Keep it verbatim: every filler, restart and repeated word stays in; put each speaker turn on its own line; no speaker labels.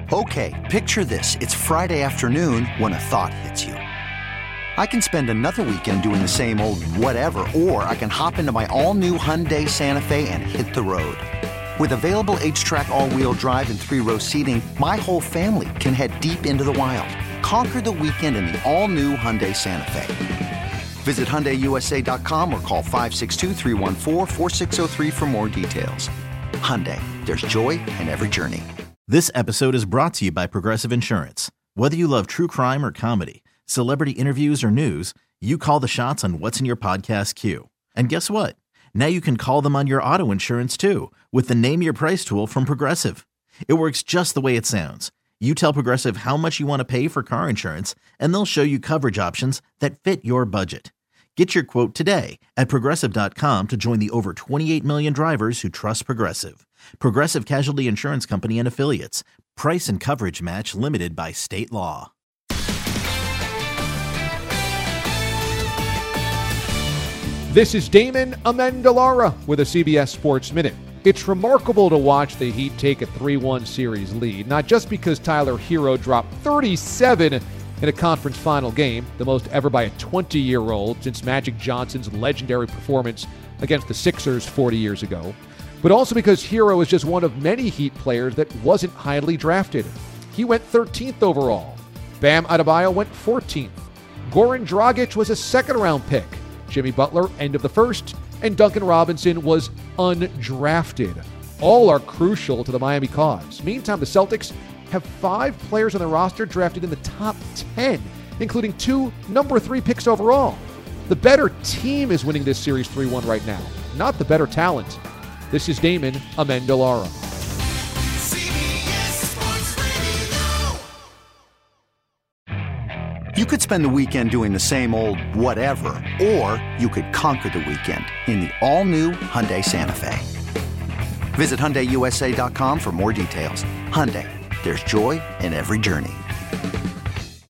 Okay, picture this. It's Friday afternoon when a thought hits you. I can spend another weekend doing the same old whatever, or I can hop into my all-new Hyundai Santa Fe and hit the road. With available H-Track all-wheel drive and three-row seating, my whole family can head deep into the wild. Conquer the weekend in the all-new Hyundai Santa Fe. Visit Hyundai U S A dot com or call five six two, three one four, four six zero three for more details. Hyundai, there's joy in every journey.
This episode is brought to you by Progressive Insurance. Whether you love true crime or comedy, celebrity interviews or news, you call the shots on what's in your podcast queue. And guess what? Now you can call them on your auto insurance too with the Name Your Price tool from Progressive. It works just the way it sounds. You tell Progressive how much you want to pay for car insurance, and they'll show you coverage options that fit your budget. Get your quote today at Progressive dot com to join the over twenty-eight million drivers who trust Progressive. Progressive Casualty Insurance Company and Affiliates. Price and coverage match limited by state law.
This is Damon Amendolara with a C B S Sports Minute. It's remarkable to watch the Heat take a three one series lead, not just because Tyler Hero dropped thirty-seven in a conference final game, the most ever by a twenty-year-old since Magic Johnson's legendary performance against the Sixers forty years ago, but also because Hero is just one of many Heat players that wasn't highly drafted. He went thirteenth overall. Bam Adebayo went fourteenth. Goran Dragic was a second-round pick. Jimmy Butler, end of the first, and Duncan Robinson was undrafted. All are crucial to the Miami cause. Meantime, the Celtics have five players on their roster drafted in the top ten, including two number three picks overall. The better team is winning this series three one right now, not the better talent. This is Damon Amendolara.
You could spend the weekend doing the same old whatever, or you could conquer the weekend in the all-new Hyundai Santa Fe. Visit Hyundai U S A dot com for more details. Hyundai, there's joy in every journey.